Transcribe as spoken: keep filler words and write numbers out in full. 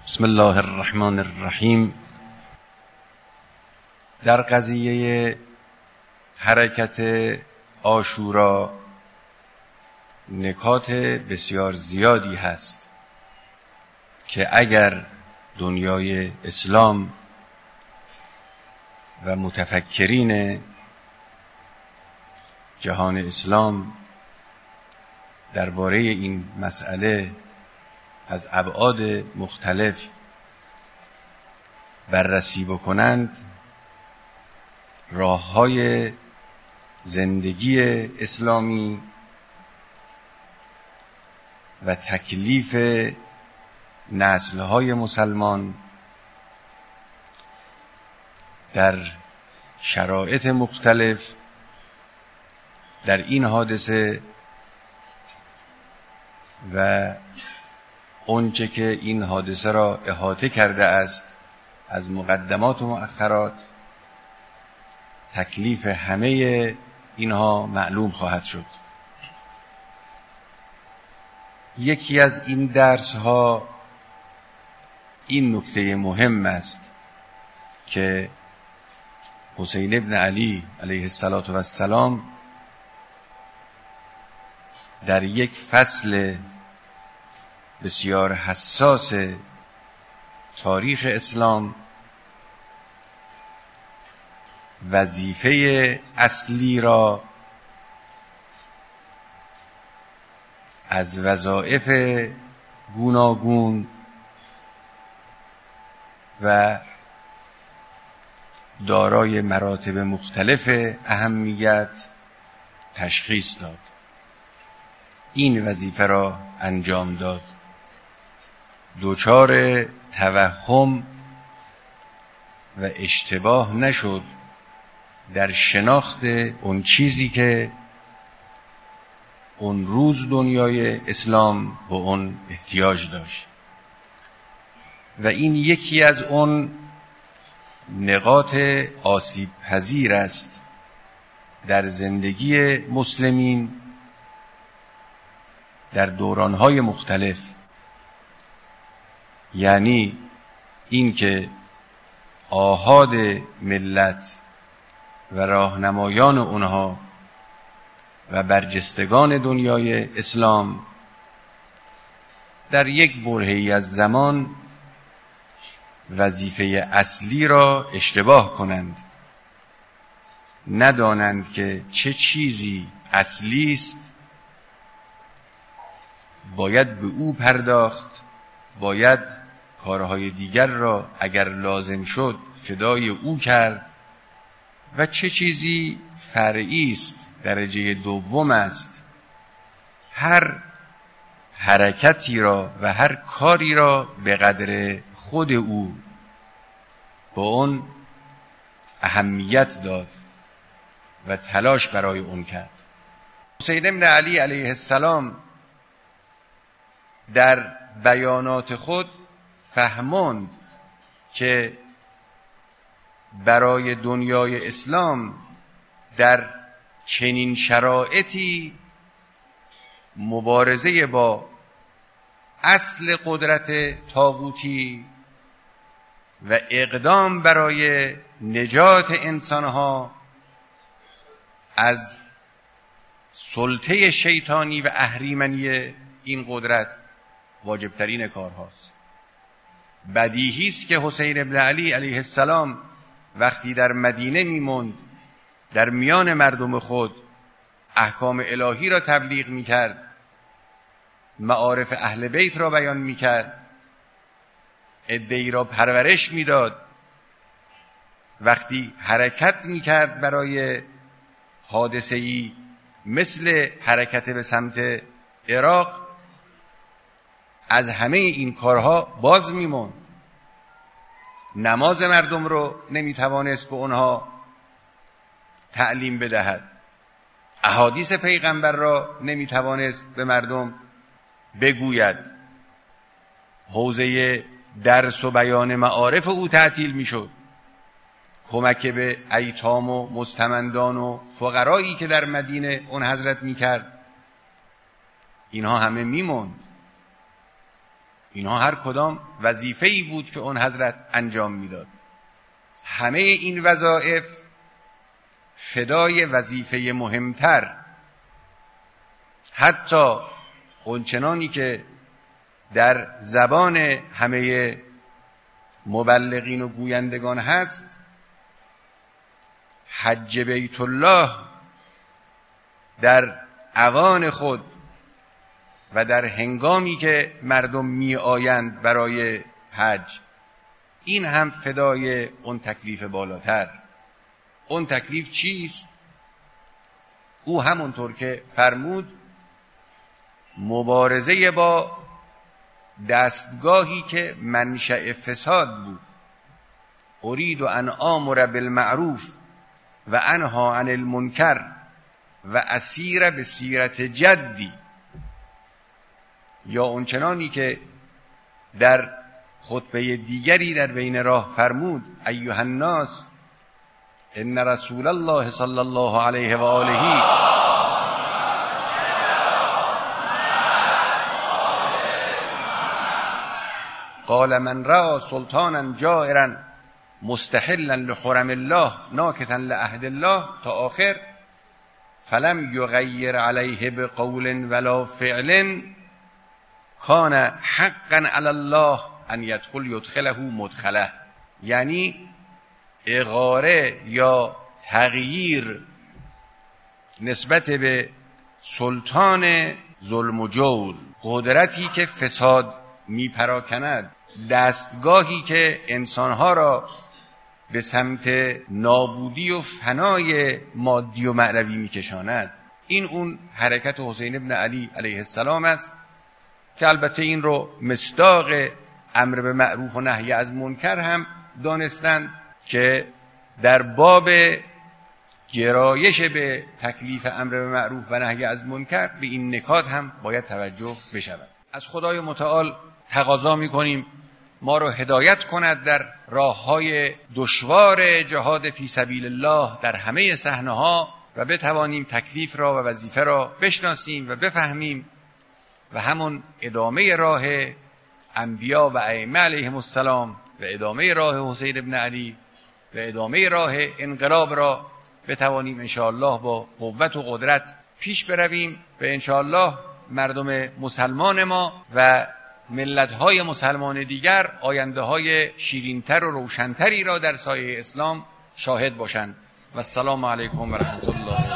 بسم الله الرحمن الرحیم. در قضیه حرکت عاشورا نکات بسیار زیادی هست که اگر دنیای اسلام و متفکرین جهان اسلام درباره این مسئله از ابعاد مختلف بررسی بکنند، راه‌های زندگی اسلامی و تکلیف نسل‌های مسلمان در شرایط مختلف در این حادثه و اونچه که این حادثه را احاطه کرده است از مقدمات و مؤخرات، تکلیف همه اینها معلوم خواهد شد. یکی از این درس ها این نکته مهم است که حسین ابن علی علیه السلام در یک فصل بسیار حساس تاریخ اسلام وظیفه اصلی را از وظایف گوناگون و دارای مراتب مختلف اهمیت تشخیص داد. این وظیفه را انجام داد. دوچار توهم و اشتباه نشد در شناخت اون چیزی که اون روز دنیای اسلام به اون احتیاج داشت و این یکی از اون نقاط آسیب پذیر است در زندگی مسلمین در دورانهای مختلف، یعنی این که آحاد ملت و راهنمایان اونها و برجستگان دنیای اسلام در یک برهه‌ای از زمان وظیفه اصلی را اشتباه کنند، ندانند که چه چیزی اصلی است، باید به او پرداخت، باید کارهای دیگر را اگر لازم شد فدای او کرد و چه چیزی فرعی است، درجه دوم است. هر حرکتی را و هر کاری را به قدر خود او با اون اهمیت داد و تلاش برای اون کرد. حسین ابن علی علیه السلام در بیانات خود فهماند که برای دنیای اسلام در چنین شرایطی مبارزه با اصل قدرت طاغوتی و اقدام برای نجات انسانها از سلطه شیطانی و اهریمنی این قدرت واجب ترین کار هاست. بدیهی است که حسین ابن علی علیه السلام وقتی در مدینه میموند، در میان مردم خود احکام الهی را تبلیغ میکرد، معارف اهل بیت را بیان میکرد، عده‌ای را پرورش میداد، وقتی حرکت میکرد برای حادثه‌ای مثل حرکت به سمت عراق، از همه این کارها باز میموند. نماز مردم رو نمیتوانست به اونها تعلیم بدهد، احادیث پیغمبر را نمیتوانست به مردم بگوید، حوزه درس و بیان معارف او تعطیل میشد. کمک به ایتام و مستمندان و فقرایی که در مدینه اون حضرت میکرد، اینها همه میموند. اینها هر کدام وظیفه‌ای بود که اون حضرت انجام میداد. همه این وظایف فدای وظیفه مهمتر، حتی اونچنانی که در زبان همه مبلغین و گویندگان هست، حج بیت الله در اوان خود و در هنگامی که مردم می آیند برای حج، این هم فدای اون تکلیف بالاتر. اون تکلیف چیست؟ او همونطور که فرمود مبارزه با دستگاهی که منشأ فساد بود. ارید ان آمر بالمعروف و انها عن المنکر و اسیر به سیرت جدی، یا اونچنانی که در خطبه دیگری در بین راه فرمود ایها الناس ان رسول الله صلی الله علیه و آله قال من رأى سلطانا جائرا مستحلا لحرم الله ناکثا لعهد الله تا آخر، فلم یغیر علیه بقول ولا فعل کان حقا علی الله ان یدخل یدخله مدخله. یعنی اغاره یا تغییر نسبت به سلطان ظلم و جور، قدرتی که فساد می پراکند، دستگاهی که انسانها را به سمت نابودی و فنای مادی و معنوی می کشاند. این اون حرکت حسین ابن علی علیه السلام است که البته این رو مصداق امر به معروف و نهی از منکر هم دانستند که در باب گرایش به تکلیف امر به معروف و نهی از منکر به این نکات هم باید توجه بشود. از خدای متعال تقاضا می‌کنیم ما رو هدایت کند در راه‌های دشوار جهاد فی سبیل الله در همه صحنه‌ها و بتوانیم تکلیف را و وظیفه را بشناسیم و بفهمیم و همون ادامه راه انبیا و ائمه علیهم السلام و ادامه راه حسین ابن علی و ادامه راه انقلاب را بتوانیم انشاءالله با قوت و قدرت پیش برویم و انشاءالله مردم مسلمان ما و ملت‌های مسلمان دیگر آینده‌های شیرین‌تر و روشن‌تری را در سایه اسلام شاهد باشند. و السلام علیکم و رحمت الله.